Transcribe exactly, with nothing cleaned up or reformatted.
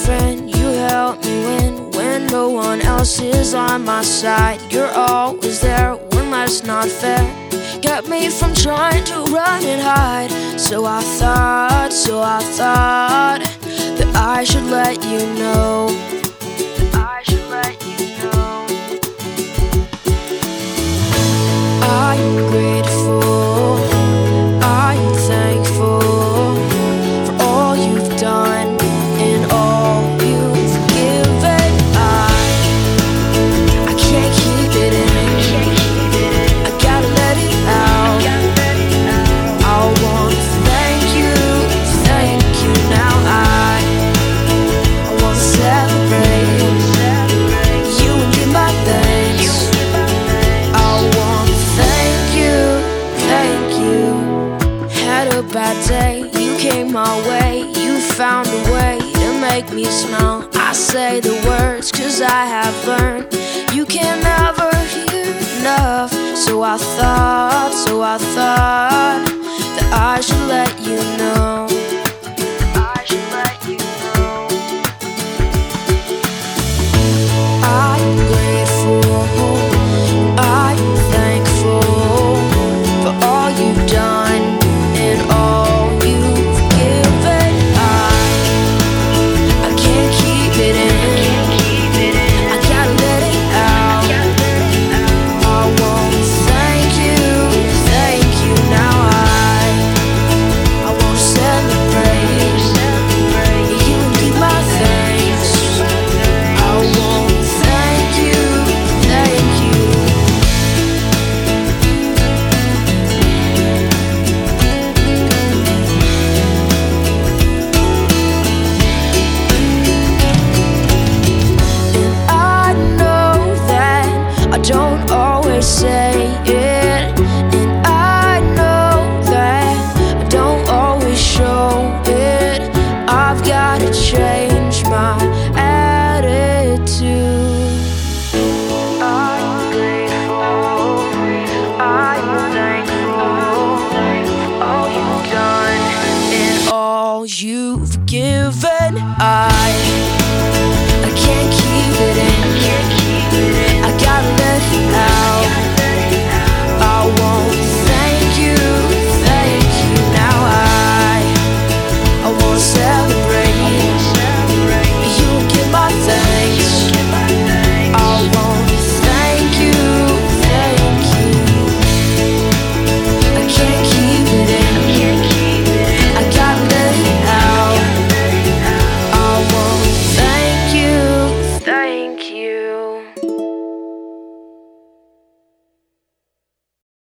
friend, you help me win when no one else is on my side. You're always there when life's not fair, kept me from trying to run and hide. So I thought, so I thought that I should let you know, that I should let you know. I'm grateful, I'm thankful for all you've done and all you've given. I, I can't keep it in, I gotta let it out. I wanna thank you, thank you now. I, I wanna celebrate you and give my thanks. I wanna thank you, thank you. Had a bad day, you came my way, you found a way to make me smile. I say the words cause I have learned you can never hear enough. So I thought, so I thought that I should let you know, I should let you know. I'm grateful, I'm thankful for all you've done and all you've given. I, I can't keep it in, I gotta let it out. I wanna thank you, thank you now. I, I wanna celebrate you and give my thanks. I wanna thank you, thank you. And I know that I don't always say it, and I know that I don't always show it. I've gotta change my attitude. I'm grateful, I'm thankful for all you've done and all you've given. I